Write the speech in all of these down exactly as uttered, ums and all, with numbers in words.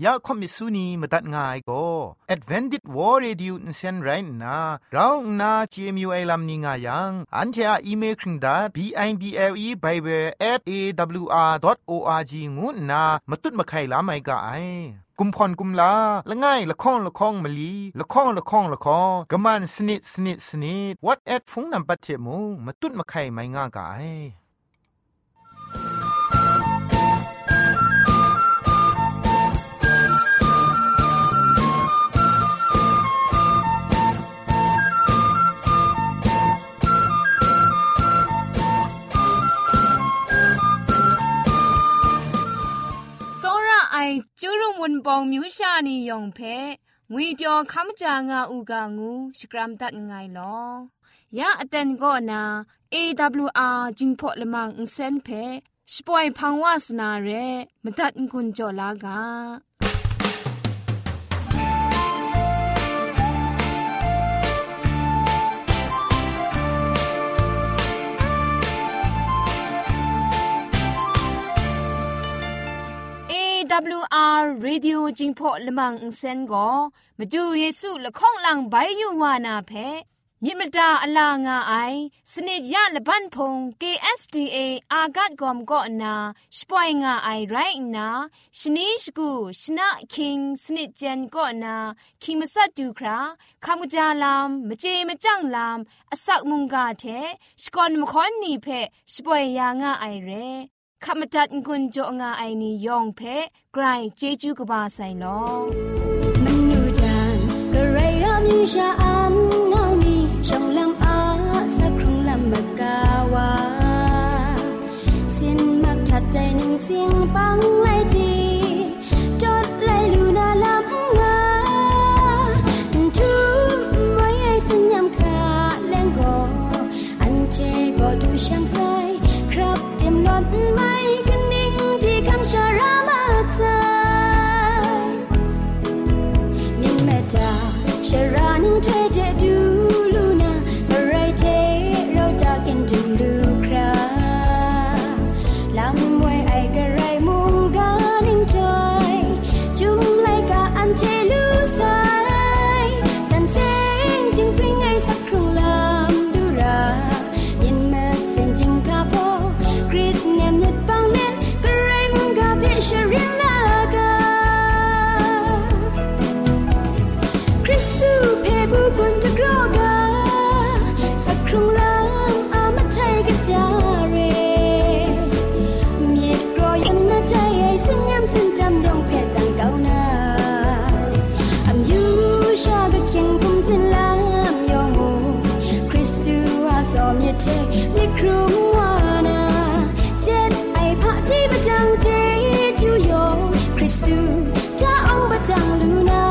ยาคอมิสุนีมตัดง่ายก็ Advented War Radio นเซนไรนะเราหน้า จี เอ็ม ยู ไอ ลัมนิงายังอันเทออีเมลคิงดา บี ไอ บี แอล อี Bible แอท เอ ดับเบิลยู อาร์ ดอท โอ อาร์ จี งูนะมาตุดมาไข่ลาไม่กะไอกุมพรกุมลาละง่ายละข้องละข้องมะลีละข้องละข้องละข้องกะมันสนิดสนิดสนิด What at ฟงนำปัจเจมูมาตุดมาไข่ไม่ง่ากะไอจูรุมุนปองมิวชานียองเพงุยเปียวคำจางาอูกางูสกรัมตัดไงลอยาอเตนก็นา เอ ดับเบิลยู อาร์ จิงพอละมังอิเซนเพสปอยพังวาสนาเรมตัดกุญจลากาดับเบิลยู อาร์ Radio จิงพอละมังอินเซนก็มาดูเยซูละข้องหลังใบยูวานาเพมิมดาอลางาไอสนิดยะละบันพง เค เอส ดี เอ อากัดกอมก็นาสปอยงาไอไรนาชนิชกูชนะคิงสนิดเจนก็นาคิงมาสัดดูคราคำกจาลามมเจมจังลามอสักมุงกาเทสกอนมคอนนีเพสปอยยางาไอเรขมจัดกุญจงาไอนียองเพไกรเจจูกบาไซโลมนูจันกระไรอามิชาอันเงานีช่องลำอาสักครั้งลำมากาวาเส้นมักชัดใจหนึ่งเสียงปังไลทีจดไลลูนาลำงาทุกไว้ไอสัญญาขาแรงก็อันเจก็ดูช่างใสครับเต็มล้นไว้กันนิ่งที่คำชารามาใจนิ่งแม่ตาชารานิ่งเธอจะดูลูนาอะไรเทเราตากันดูลูคราลำไว้ไอกะไรมุงกานิ่งใจจุ่มไลกาอันเทลูสายสันเซงจึงพริ้งไอสักครู่ลำดูรายินแม่เส้นจึงกาพอกรีดเนียมนิดบางเล่นกระไรมึงกาเพียชริลากาคริสตูเพบุกุนจะกรอกาสักครั้งลำอามาไทยกะจาเรเมียดกรอยันนาใจไอสิ่งยำสิ่งจำดงเพจจังเก่านาอันยูชากะเคียงคุมจินลำยองมูคริสตูอาสอมเยเทลิครุมวานาเจ็ดไอพระที่ประจังเจจูโยคริสตูจะเอาประจังลูนา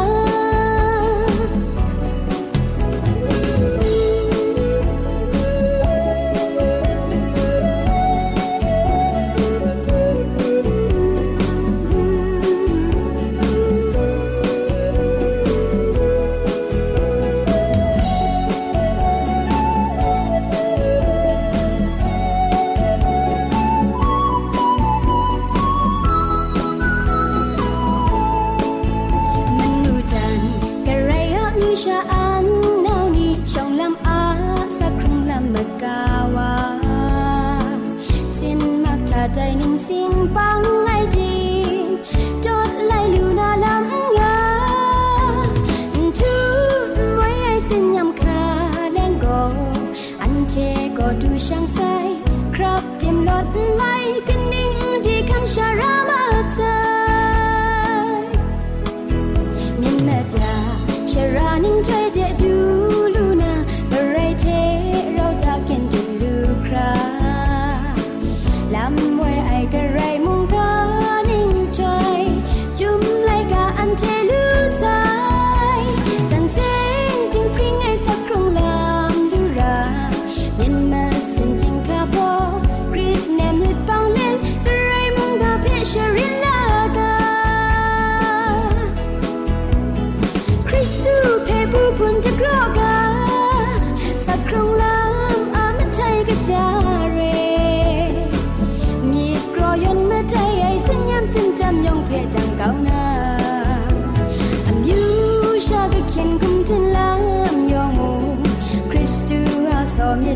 ใจหนึ่งเสียงปังไอดีจดไลลูนาลำงาทุกไว้ไอสิ่งยำคาแดงก็อันเทก็ดูช่างใสครับเต็มรถไว้กันนิ่งที่คำชารามาใจเมียนแม่ตาชารานิ่งใจเดดูลูนาอะไรเทเราตาเกันดูลูคราลำไว้ไอกะไรมุงกา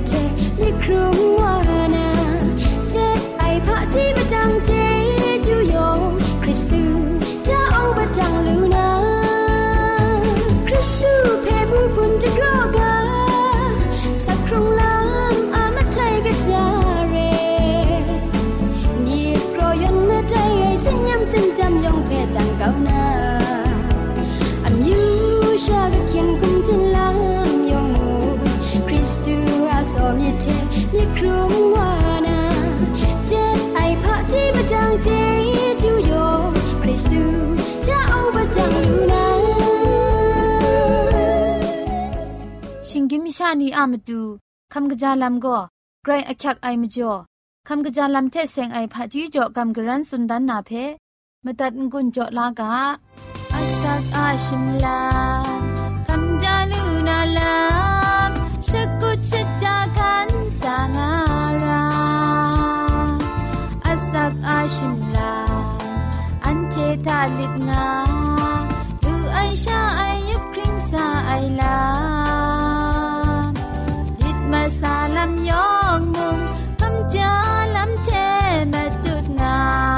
เทลิครุมวานาเจ็ดไอพระที่มาจังเจจูโยคริสตูจะเอามาจังลูนาคริสตูเพบุพุนจะกรอกาสักครั้งลามอามาใจกระจาเรมีโปรยนมาใจไอสิ่งย้ำสิ่งจำยองเพจังเก่านาอันยูชาก็เขียนกุมจิลามยองมูคริสตูอาสอมยเทลิครุมวานาเจ็ดไอพระที่มาจังเจจูโยคริสตูจะเอามาจังลูนาชิงกิมชานีอามาดูคำกระจาลำก็ไกรอักยักไอมจ่อคำกระจาลำเทเซงไอพระจีจ่อคำกระรันสุนดันนาเพมาตัดกุญจ่อลากาอาสักอาชิมลาคำจาลูนาลามชะกุชะจาคันสางาราอาสักอาชิมลาอันเทตาลิดงาลูไอชาไอยุบคริงซาไอลามาสาลำยองมุงคำจาลำเชมาจุดนา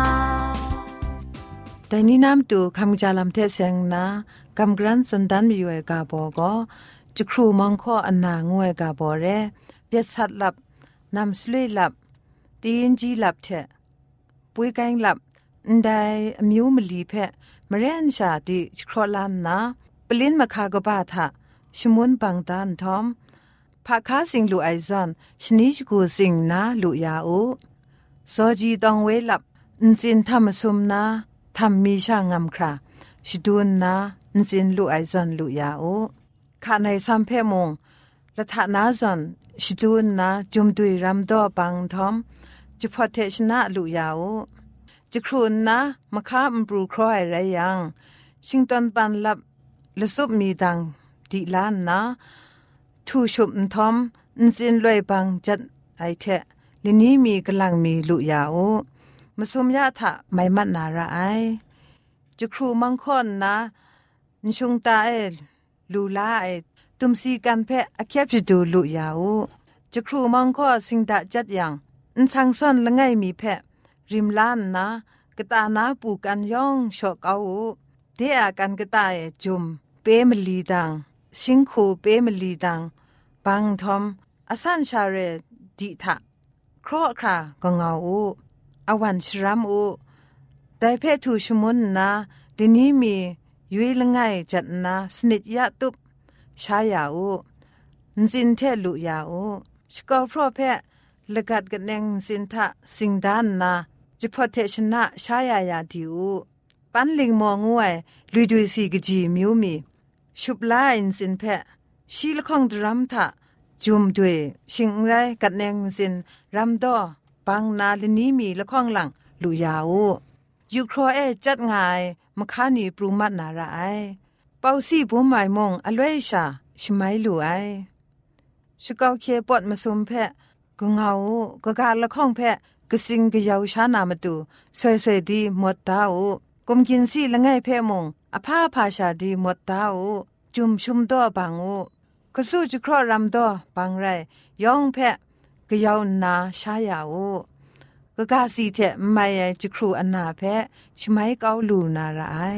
แต่นี้น้ำตูคำจาลำเทเซงนะกำกรันสุนดันมีอยู่กาบอก็จะครูมองข้ออันนางวยกาบอเร่เบียดสัตหลับนำสลุยหลับตีนจีหลับเถะปุยแกงหลับอันใดมิวมลีเพะมาเรียนชาติครอลันนะปลินมาคากบาทะชมุนปังตันทอมพาคาสิงลูไอซอนชนิชกูสิงนาลูยาอูโซจีตองเวลับนจินทำสุมนาทำมีช่างงำคราชดูนนานจินลูไอซอนลูยาอูข้าในซัมเพมงละทานาซอนชดูนนาจุมดุยรำดอปังทอมจุพอเทชนะลูยาอูจะครูนนะมาค้ามันปลูครอยไรยังชิงตอนปันลับละซุบมีดังดีล้านนะทูชุบทอมนจินลอยบังจัดไอเทะลินี้มีกำลังมีลุยาโอมาสมยาทะไม่มัดนาระไอจะครูมังคนนะนชงตาเอลูลาไอตุมซีกันเพะอแคบจะดูลุยาโอจะครูมังข้อสิงดาจัดอย่างนชังซ่อนละไงมีเพะริมล้านนะกตานาปูกันย่องชอกเอาเดียกันกตาเอจุมเปมลีดังสิงคูเปมลีดังบังทอมอสันชาเรดิทะครอคราก็เงาอูอวันชรามอูได้เพทูชมุนนาดินี้มียุยละไงจัดนาสนิทยะตุบชายาอูนจินเทลุยาอูสกอพรอเพละกัดกันแนงสินทะสิงดานนาจิพอเทชนะชายายาดิอูปันลิงมองวยลุยดุยสีกจีมิวมีชุบลาอินสินเพะชีลคองดรัมทะจุมด้วยชิงไรกัดแนงสินรัมดอปังนาลนี้มีละข้องหลังลุยาวยูโครเอจัดงายมคานีปรุมัดนาระไอเป่าซี่บุหมายมงอลเวชาชไมลูไอชกาวเคปอดมาสมเพะก็เงาก็การละข้องเพะก็สิงก็ยาวชานามาตูสวยๆดีหมดตาอูกุมกินซี่ละไงเพะมงอภาพาชาดีหมดตาอูจุมชุมดอบังอูก็สู้จะครอรำดอบังไรย่องเพะก็ยาวนาชายาอูก็กาสีเทไม่จะครูอันนาเพะชไมเกาลูนาระไอ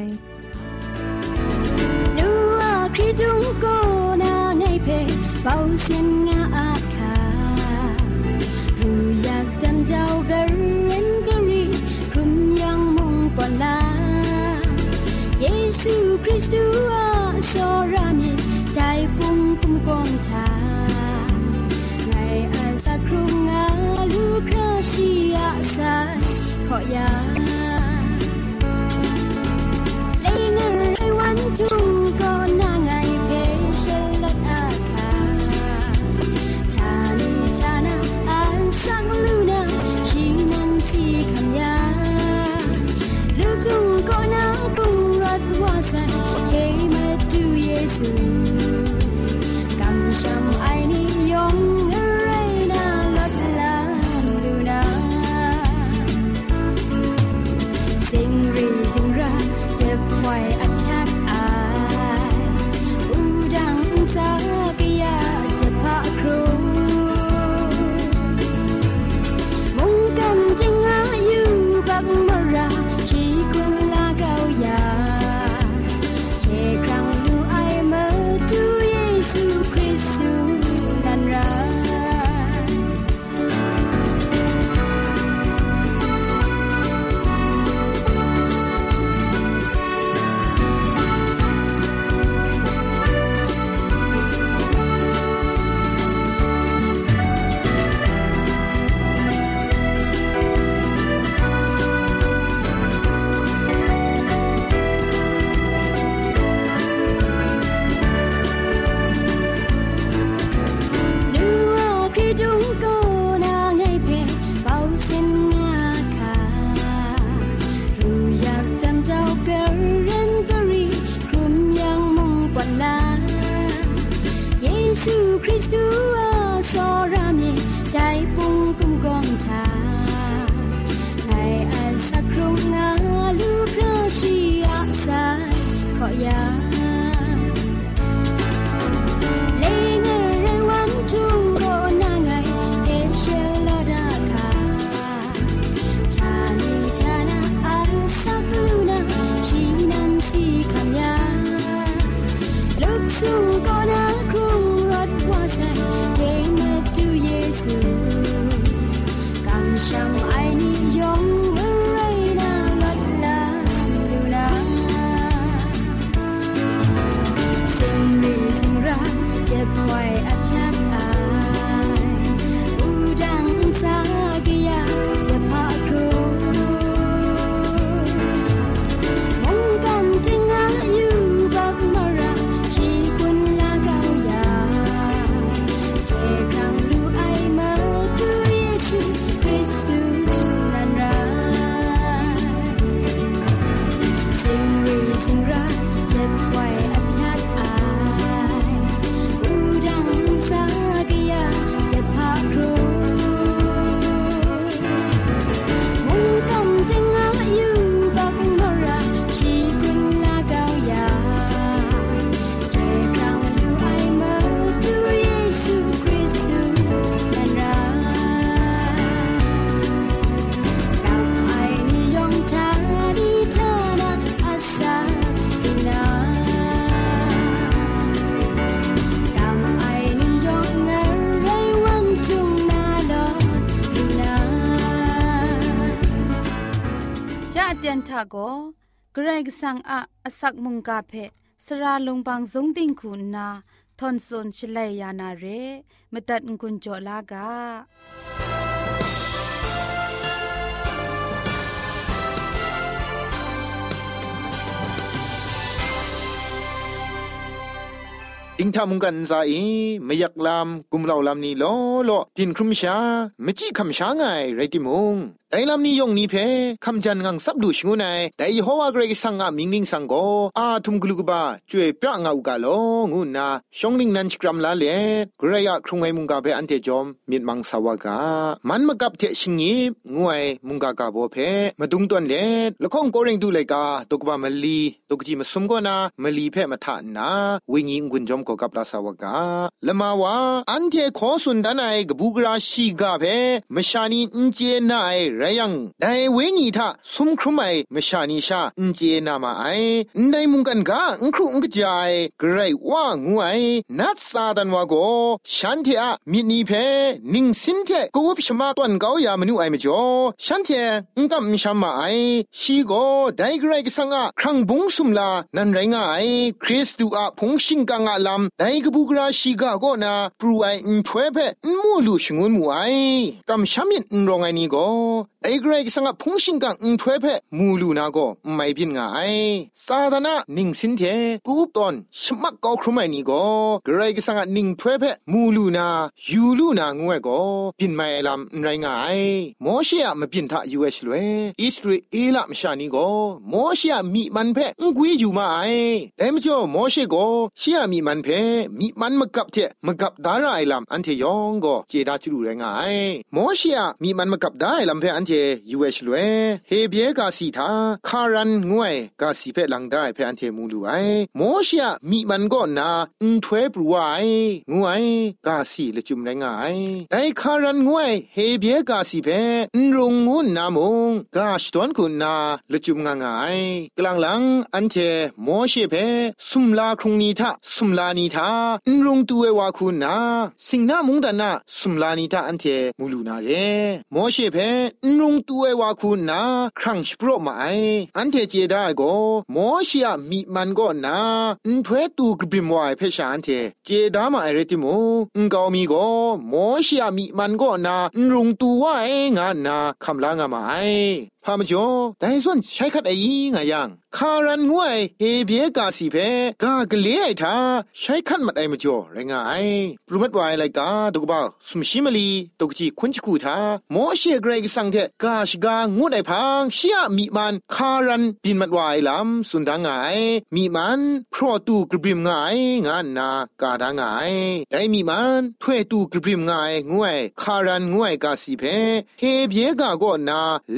นูอาครีดุงโกนาไงเพะเป่าเสียงงาอาคารู้อยากจำเจ้ากะเรนกะรีครุมยังมงปอนลาเยซูคริสต์อาโซรามิใจปุ่มปุ่มกองทาไงอาสักครุงอาลูคราชีอาสายขอยาเลยเงินไรวันจุงก็น่าไงเพชรลัดอาคาทานิทานาอันสักลูนาชีนันสีคำยาลูกจุงก็น่ากรุงรัดว่าใส่เคมาดูเยซูกำช้ำไอนิยมอะไรน่าลัดลาดูนาสิ่งรีสิ่งรักเจ็บไว้อัดทักอายอูดังสากยาจะพาครูยาเลงเรวันทุงโกนาไงเอเชลดาคาทานิทานาอันสักลูนาชีนันสีคำยาลุบสูโกนาครุงรถว่าใส่เกมดูเยซูกังชัมไอนิยงทาโกเกรกสังอะอสักมุงกาเพสราลงบางสงติงคุณนาทอนซนชเลยานาเรมตัดกุญจลากาอิงทามุงกันซาอีไม่อยากลามกุมเหล่าลามนี้ล้อล้อพินครุมชาไม่จี้คำช้าไงไรติมุงแต่ลำนี้ยงนี้เพคำจันงังซับดูชงูไนแต่ยโฮวาเกรกสังอามิงลิงสังโกอาทุมกลุกบาช่วยพระงาอุกาโลงูนาชงลิงนันชกรัมลาเลเกรยะครุงไอมุงกาเพอันเทจอมมีดมังสาวกามันมากับเทชิงีบงูไอมุงกากาโบเพมาดุงตัวนเลละข้องโกเรงดูเลยกาตกบามลีตกจีมาสมกนามลีเพมาทานาวิญิงกุนจอมก็กับลาสาวกาละมาวาอันเทขอสุนดานายกบูกราชีกาเพมชานีอินเจนายไรยังแต่เวนีทาสุมครุไมมชานีชาอินเจนามาไอในมุงกันกาอุครุงกจายไกรว่างูไอนัดซาดันวาโกฉันเทอะมินีเพนิงสินเทกูบชมาตวนเกาอย่ามนุไอมจ่อฉันเทอุกัมชามาไอชีโกไดไกรกสังอะครั้งบุงสุมลานันไรงาไอคริสตูอะพงชิงกังอะลัมไดกบูกราชีกาโกนาปรูไออินทเวเพมูลูชงุนมูไอกัมชามินรองไอนี่โกไอ้เกรกสังพงชิงกังอุทเวเพมูลูนาโกไม่พินงาไอซาดานะนิงสินเทกูปตอนชมักกอครุไมนี่โกเกรกสังนิงทเวเพมูลูนายูลูนางวยโกพินไม่ลำไรงายโมเชอะมาพินทะยูเอชลเวอิสราเอลมชานี่โกโมเชอะมีมันเพงกุยอยู่มาไอแต่มจ่อโมเชโกเชียมีมันเพมีมันมกับเทมกับดาราไอลำอันเทยองโกเจดาจูรูไรงายโมเชอะมีมันมกับได้ลำเพอันเทยูเอชลเวเฮเบียกาสีทาคารันงวยกาสีเพลังได้เพอันเทมูลูไอโมเชอะมีมันก็นาอุทเวปรูไองวยกาสีละจุมไรงายไอคารันงวยเฮเบียกาสีเพนรงงูนามงกาชตวนคุณนาละจุมงางายกลางหลังอันเทโมเชเพสุมลาครุงนีทาสุมลานีทานรงตัววาคุณนาสิงนามุงดานาสุมลานีทาอันเทมูลูนาเรโมเชเพนรงตัววาคุณนาครั้งสโปรมาไออันเทเจได้ก็โมเชอะมีมันก็นาอุทเวตูกบิมวายเพชาอันเทเจดามาไอเรติโมอุกามีก็โมเชอะมีมันก็นารงตัวไองานาคำลางามาไอพามจ่อแต่ส่วนใช้คัดไอ้งายังคารันงวยเฮเบียกาสีเพกากะเลไอทาใช้คัดมัดไอมจ่อไรงายปรุมัดวายไลกาตกบ่าสุมชิมลีตกจีคุนจิกูทาโมเชเกรกสังเทกาชกางดไอพังเชียมีมันคารันปินมัดวายลำสุนดางายมีมันพรอตูกริมงายงานนากาดางายไดมีมันถวยตูกริมงายงวยคารันงวยกาสีเพเฮเบียกาก็นาเล็กดิน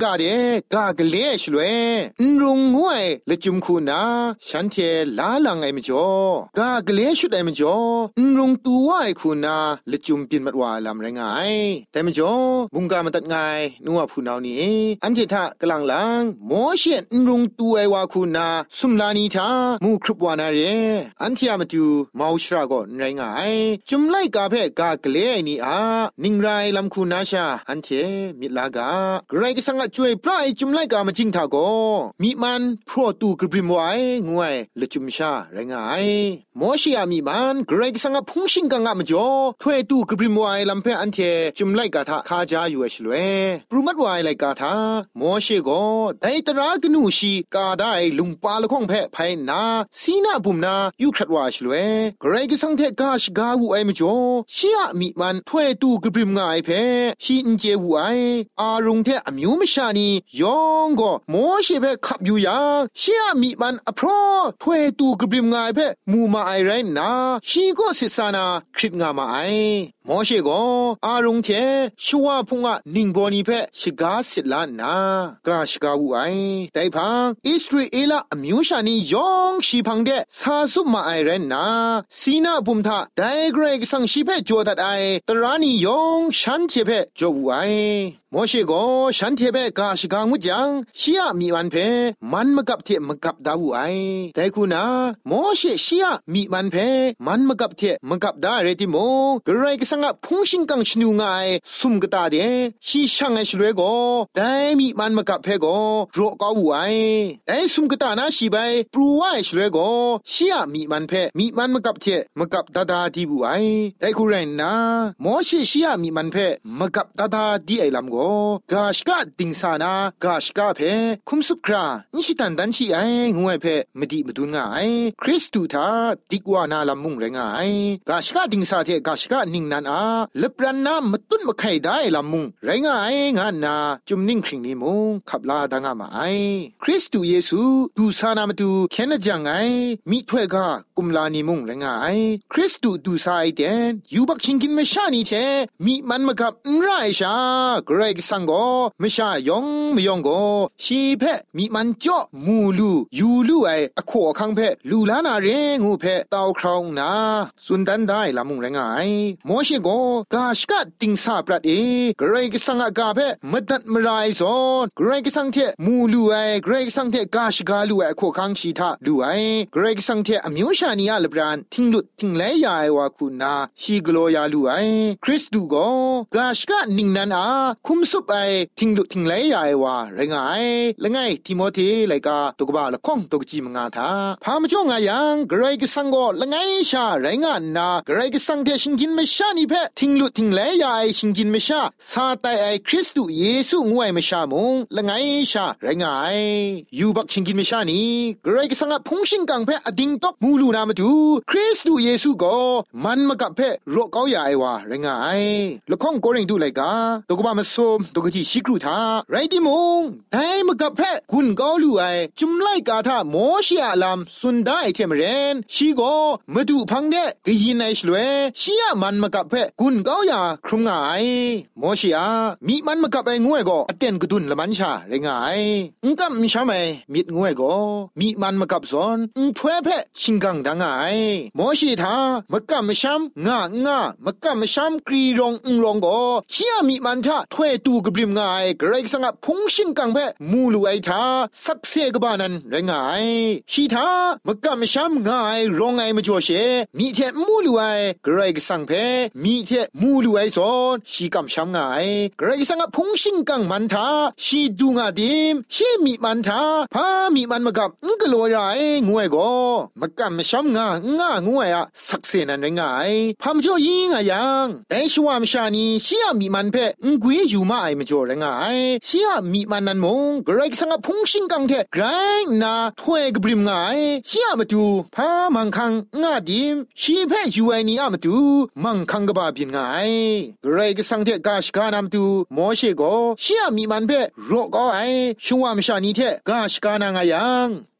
กาเดกากะเลชลวยนรุงงวยละจุมคูนาฉันเทลาลังไอมจ่อกากะเลชุดไอมจ่อนรุงตัวไอคูนาละจุมปินมัดวาลำไรงายแต่มจ่อบุงกามันตัดงายนัวผู้นาวนี่อันเททะกะลังลังโมเชนรุงตัวไอวาคูนาสุมลานีทามูครุบวานาเรอันเทียมาดูมาวชราก็ไรงายจุมไลกาเพกากะเลไอนี่อานิงไรลำคูนาชาอันเทมิลากาไกรก็สังช่วยพระไอจุมไลกามาจิงทาโกมีมันพรอตูกริมไว้งวยละจุมชาไรงายโมเชอามีมันไกรก็สังพุงชิงกังอะมจ่อถวยตูกริมไว้ลำเพอันเทจุมไลกาทาคาจาอยู่เอชลเวปรุมัดไว้ไลกาทาโมเชโกไดตรากนูชีกาได้ลุงปาละข้องเพไพนาสีนาบุมนายุครัดว่าชลเวไกรก็สังเทกาชกาวูไอมจ่อชียมีมันถวยตูกริมงายเพชีอินเจวูไออารุงเทอมิวมชานียองก็โมเชเพขับอยู่ยาเชียมีมันอพรถวยตูกริมงายเพมูมาไอไรนาชีก็สิสานาคริตงามาไอโมเชก็อารุงเทชัวพุงะนิงบอนีเพชิกาสิลานากาชกาวูไอไดพังอิสราเอลอมิวชานียองชีพังเดซาซุมาไอไรนาสีนาบุมทาไดเกรกสังชีเพจวดัดไอตรานียองฉันเทเพจวูไอโมเชโกฉันเทเบกาชิกามุจังชียมีวันเพมันมกับเทมกับดาวไอแต่คุณาโมเชชียมีมันเพมันมกับเทมกับดาเรติโมกระไรก็สังพุงชิงกังชนูงายซุมกตาเดชีช่างไอชลวยโกแต่มีมันมกับเพโกโรกาวูไอแต่ซุมกตานาชีไปปรูไอชลวยโกชียมีมันเพมีมันมกับเทมกับดาดาดีบูไอแต่คุณไรนะโมเชชียมีมันเพมกับดาดาดีไอลำโกกาชกะติงสานากาชกะเพคุมสุครานิชิตันดันชีไองวยเพมดิมดุนงายคริสตูทาดิกวานาลำมุงไรงายกาชกะติงสาเทกาชกะนิงนันอาเลปรันนามตุนมะไข่ได้ลำมุงไรงายงานนาจุมนิ่งคริงนิมุงขับลาดังอามาไอคริสตูเยซูดูสานามตูแค่นจังไงมิถวยกากุมลานิมุงไรงายคริสตูดูสายเดนยูบักชิงกินเมชานีเทมิมันมะกับไรชากรสังโกมชายองมยองโกชีเพมีมันจ่อมูลูยูลูไออขอคังเพลูลานาเรงูเพตาวครองนาสุนดันได้ลำมุงไรงายโมเชโกกาชกะติงสาปรัดเอกรกสังกาเพมดัดมรายซอนกรกสังเทมูลูไอกรกสังเทกาชกาลูไอขอคังชีทาลูไอกรกสังเทอมิวชานียาลบรานทิงลุดทิงเลยยาไอวาคุณนาชีกโลยาลูไอคริสตูโกกาชกะนิงนันอาคุมสุบไอทิงลุทิงเลยยาไอวาไรงายละไงทิโมธีไลกาตุกบาละข้องตุกจีมงาทาพามจ่องายังไกรกสังโกละไงชาไรงานนาไกรกสังเทชิงกินเมชานีเพทิงลุทิงเลยยาไอชิงกินเมชาซาไตไอคริสตุเยซูงวยเมชามงละไงชาไรงายยูบักชิงกินเมชานีไกรกสังะพุงชิงกังเพอดิงตอกมูลูนามาดูคริสตุเยซูโกมันมะกับเพโรกาวยาไอวาไรงายละข้องโกริงดูไลกาตุกบามาโซมตุกจีชิกรูทาไรดิมงไดมกับแพะคุณกอลูไอจุมไลกาทาโมชิอาลามสุนได้เทมเรนชีโกมาดูพังเดกยินไอชลเวชียมันมกับแพะคุณกอยาครุงไงโมชิอามีมันมกับไองวยโกอเตนกดุนละมันชาไรงายอุกับมิชาไมมิดงวยโกมีมันมกับซอนอุถวยแพะชิงกังดังไงโมชิทามกับมชัมงางามกับมชัมกรีรงอุรงโกชียมีมันทาถวยตูกบริมไงไกรสังะพุงชิงกังเพมูลูไอทาสักเซกบานันไรงายชีทามกะมชัมงายรองไอมจ่อเชมีเทมูลูไอไกรสังเพมีเทมูลูไอซอนชีกัมชัมงายไกรสังะพุงชิงกังมันทาชีดูงาดิมชีมีมันทาพามีมันมกับงกโลไรงวยโกมกะมชัมงางางวยอะสักเซนันไรงายพามจ่อยิงอะยังแต่ชวามชานีชียมีมันเพงกุยอยู่มาไอมจ่อไรงายชียมีมันนันมงไกรสังะพุงชิงกังเทไกรนาถวยกบริมงายชียมาดูพามังคังงาดิมชีเพอยู่ไอนี่อะมาดูมังคังกบาบินงายไกรกสังเทกาชกานามดูโมเชโกชียมีมันเพโรกอไอชวามชานีเทกาชกานางายัง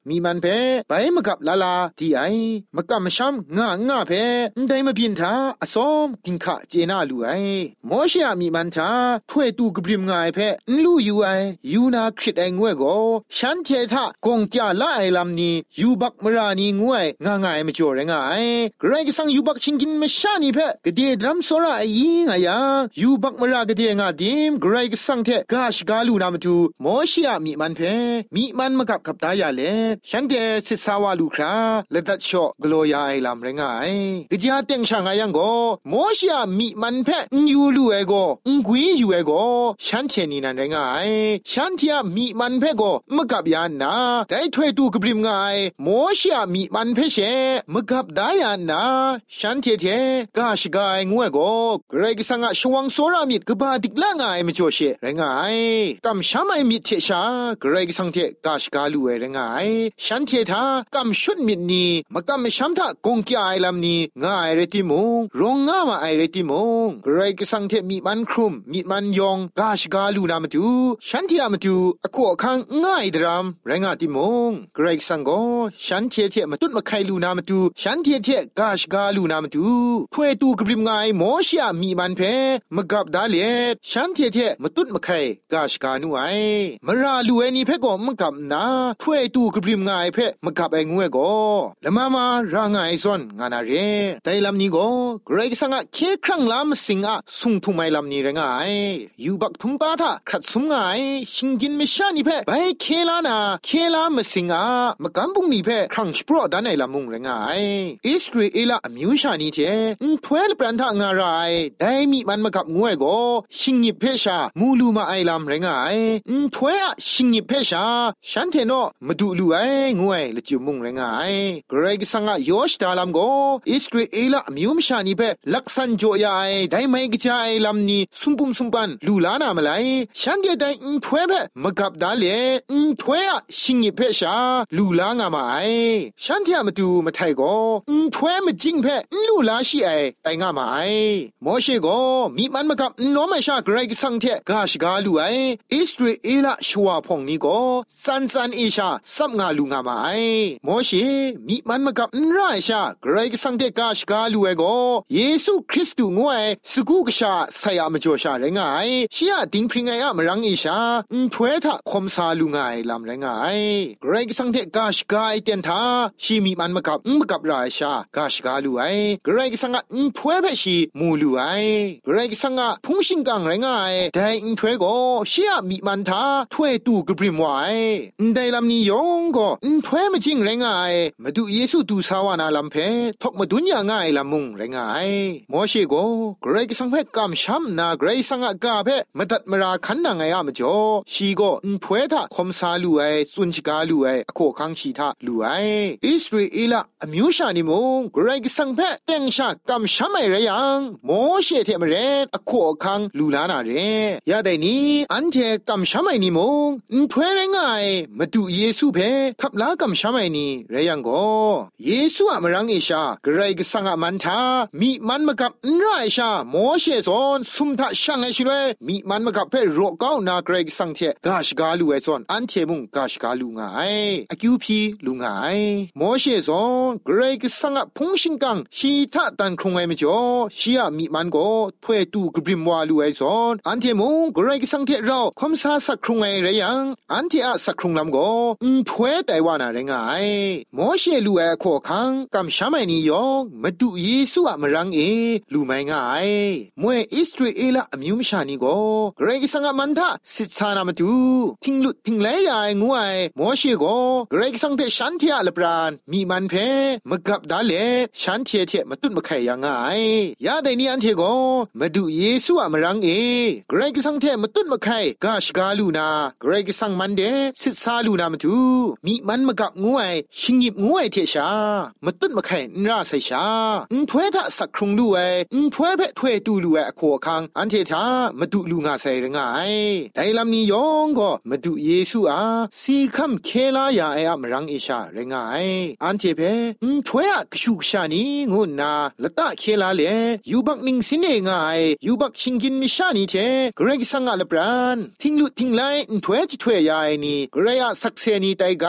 มีมันเพไปมกับลาลาที่ไอมกับมช้ำง่าง่าเพได้มาพินทาอสอมกินขะเจน่าลูไอโมเชมีมันทาถ้วยตูกบริมง่ายเพลู่อยู่ไอยูนาคริตไองวยโกฉันเททากงจาละไอลำนี้ยูบักมรานีงวยง่าง่ายไม่จ่อแรงไงไกรก็สั่งยูบักชิงกินไม่ชานีเพกเดียดรัมโซราไอยิงไงยังยูบักมรากเดียงาดิมไกรก็สั่งเทกาชกาลูนามาดูโมเชมีมันเพมีมันมากับกับตายาเลฉันเดสิสาวาลูคราและดัดโชกลัวยาไอลำแรงไงกะจาเต็งช่างไงยังโกโมเชมีมันเพยูลูเอโกงกุยยูเอโกฉันเทนีนันแรงไงฉันเทียมีมันเพโกมกับยานนาได้ถ้วยตูกบริมไงโมเชมีมันเพเชมกับดายานนาฉันเทเทกาชกายงวยโกไกรกสังชวังโซรามิดกบาดิกละไงไม่จ่อเชแรงไงกำชามไอมิดเทชาไกรกสังเทกาชกาลูเอแรงไงฉันเททากำชุดมิดนีมกำชัมทากงกี้ไอลำนี้ง่ายเรติมงร้องง่ามาไอเรติมงไกรกสังเทมีมันครุมมีมันยองกาชกาลูนามาดูฉันเทียมาดูอโคคังง่ายดรามแรงติมงไกรกสังโกฉันเทเทมาตุดมาไคลูนามาดูฉันเทเทกาชกาลูนามาดูถ้วยตูกบริมง่ายโมเชมีมันเพมกับดาเลฉันเทเทมาตุดมาไคกาชกานูไอมราลูเอนีเพก็มกับนาถ้วยตูกบริมง่ายเพมกับไองวยโกละมามารางไอซอนงานาเรไดลำนี้โกไกรกสังเคครั้งลำสิงะสุงทุไมลำนี้แรงไอยูบักทุมปาทะครัดสุมไงชิงกินไม่ชานี่เพไปเคลานาเคลามสิงะมกำบุงนี่เพครั้งสปรอดานไอลำมุงแรงไออิสราเอลอมิวชานี่เทนทเวลปรันทางารายได้มีมันมากับงวยโกชิงยิเพชามูลูมาไอลำแรงไอนทเวะชิงยิเพชาฉันเทโนมาดูลูไองวยละจิมุงแรงไอไกรกสังะยอชตาลำโกอิสราเอลอมิวมชานี่เพลักษันโจยาไอได้ไม่กจายลำนี้สุมปุมสุมปันลูลานามาไลฉันเดได้อินทเวะมกับดาเลอินทเวะชิงยิเพชาลูลางามาไอฉันเทียมาดูมาไทยโกอินทเวะมาจิงเพลูลาชีไอไองามาไอโมเชโกมีมันมากับน้อไม่ชาไกรกสังเทกาชกาลูไออิสราเอลชัวพงนี้โกซันซันเอชาซับงาลูงามาไอโมเชมีมันมากับนไรชาไกรกสังเทกาชกาลูไอโกเยซูคริสต์งวยสกุกชาไซยามจ่อชาแรงไงเชียดิงพริงไงอะมรังเอชาอินทเวทะคมซาลูไงลำแรงไงไกรกสังเทกาชกาไอเตียนทาชีมีมันมากับมกับไรชากาชกาลูไอไกรกสังอินทเวเพชีมูลูไอไกรกสังพุงชิงกังแรงไงแต่อินทเวโกเชียมีมันทาถ้วยตูกบริมไวได้ลำนี้ยองก็อินทเวไม่จริงแรงไงมาดูเยซูดูสาวานาลำเพทกมาดุนยาง่ายลำมุงแรงไงโมเชโกไกรกสังเพกำช้ำนาไกรสังกาเพมาตัดมาราขันนางไงอะมาจ่อชีโกอินทเวทะคมซาลูไอสุนชิกาลูไออโคคังชีทาลูไออิสราเอลอมิวชานิมงไกรกสังเพเต็งชากำช้ำไม่ไรยังโมเชเทมเรนอโคคังลูลานาเรยาได้นี้อันเทกำช้ำไม่นิมงอินทเวไรงายมาดูเยซูเพขับลากำช้ำไม่นี่ไรยังโกเยซูอะมรังเอชาไกรกสังอะมันทามีมันมากับนไรชาโมเชซอนสุมทะช่างไอชิเวมีมันมากับเพโรเก้านาไกรกสังเทกาชกาลูไอซอนอันเทมุงกาชกาลูงายอคิวพีลูงายโมเชซอนไกรกสังอะพุงชิงกังชีทะตันคงไอมจ่อชีอะมีมันโกถ้วยตูกบริมวาลูไอซอนอันเทมุงไกรกสังเทเราคมซาสักคงไอไรยังอันเทอะสักคงลำโกอินถ้วยไต้หวันอะไรไงโมเชลูไอโคคังกำชามไอนิยองมาดูเยซูอะมรังเอลูไม่ง่ายมวยอิสราเอลอมิวมชานีโกไกรกสังมันทะสิทานามาดูทิงลุทิงเลยายงวยโมเชโกไกรกสังเทฉันเทียลปรานมีมันเพมกับดาเลฉันเทียเทียมาตุนมาไขยังไงยาได้นี่อันเทโกมาดูเยซูอะมรังเอไกรกสังเทมาตุนมาไขกาชกาลูนาไกรกสังมันเดสิทาลูนามาดูมีมันมากับงวยชิงยิบงวยเทชามาตุนมาไขนราใส่ชาอินทเวทะสักครุงลูเออินทเวเพทเวตูลูเออโคคังอันเททามาดูลูงาใส่รงไงไดลำนี้ยองก็มาดูเยซูอาสีคำเคลายาเออะมรังเอชาเรงไงอันเทเพอินทเวะกชูกชานีงุนนาละตะเคลาเลยูบักนิงสินเองไงยูบักชิงกินมิชานีเทเกรกสังอะละปรานทิงลุทิงไลอินทเวจิทเวยาไอนีเกรยะสักเซนีไตกา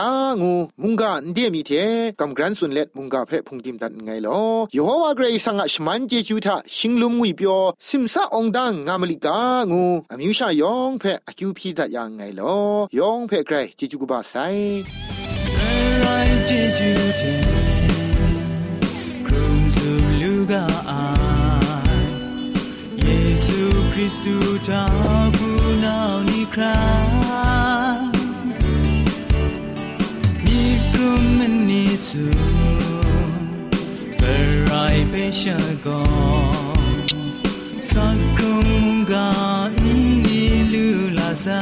งูมุงกาเดียมีเทกำกรันสุนเล็ดมุงกาเพพุงดิมตัดไงลอยโฮวาเกรซังอะชมันเจจูทาชิงลุมงุยเปียวซิมซาองดังงามลิกางูอมิวชายองเพอคิวพีตัดยังไงลอยองเพเกรเจจูกบาไซไรเจจูเทครุมซุลูกาอาเยซูคริสต์ทาบูนาวนิครามีกรุมมันนิสุเปรายเปชกอสักกรุมมุงกาอิลูลาซา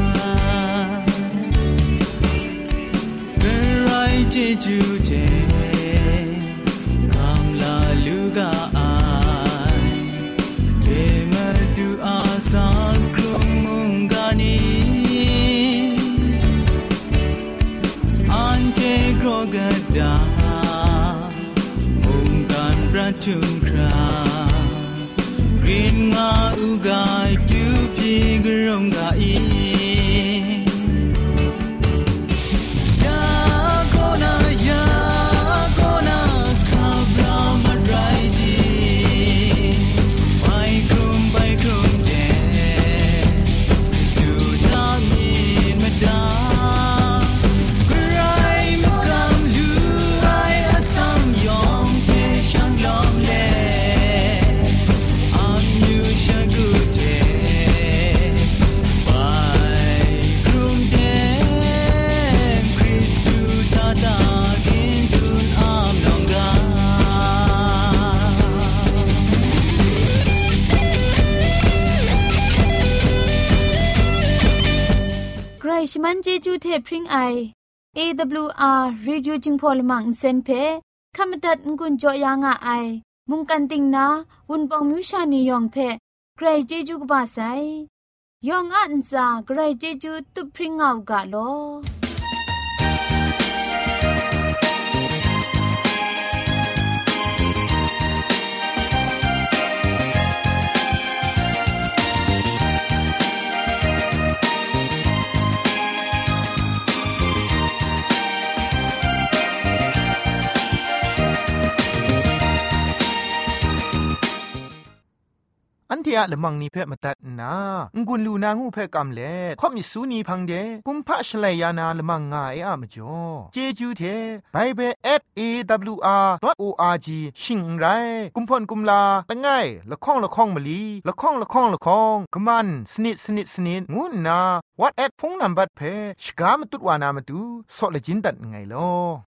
เปรายเจจูเจคำลาลูกาอาเจมาดูอาสักกรุมมุงกานีอันเจโกรกดาทุมครากรีนงาอุกาจูพีกรมกาอียาโกนายาโกนาคาบรามาไรดีไปกรุมไปกรุมเดสุดามีมาดาชมันเจจูเทพริงไอ เอ ดับเบิลยู อาร์ Radio จิงพอลมังเซนเพขมตัดงุนจอยางอไอมุงกันติงนาวุนปองมิวชานียองเพใครเจจูกบาไซยองอันซาใครเจจูตุพริงเอากะโลอันที่อะละมังนิเพ่มาตัดนางุนลูนางูเพ่กำเล่ข่อมิสูนีพังเดกุมพะชลัยยานาละมังงาเออะมจ่อเจจูเทไบเบิล เอท เอ ดับเบิลยู อาร์ ดอท โอ อาร์ จี ชิงไรกุมพ่นกุมลาละง่ายละข้องละข้องมะลีละข้องละข้องละข้องกะมันสนิดสนิดสนิดงูนาวัดแอดพงนัมบัดเพ่ชกามตุดวานามตุซอเลจินตัดไงลอ